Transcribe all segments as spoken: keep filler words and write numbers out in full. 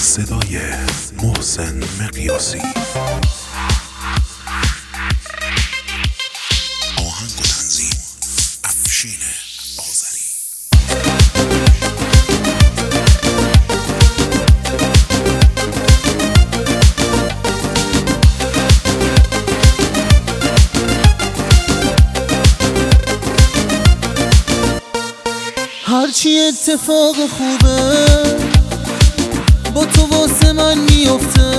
صدای محسن مقیاسی، آهنگ و تنظیم افشین آذری. هرچی اتفاق خوبه با تو واسه من میفته،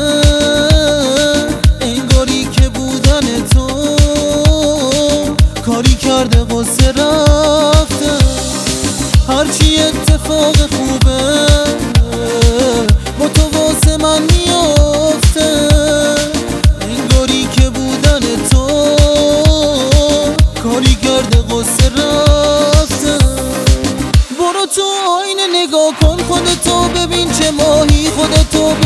انگاری که بودن تو کاری کرده واسه رفته. هرچی اتفاق خوبه با تو واسه من میفته، انگاری که بودن تو کاری کرده واسه رفته. برو تو آینه نگاه کن خودتو، ببین چه ماهی خودتو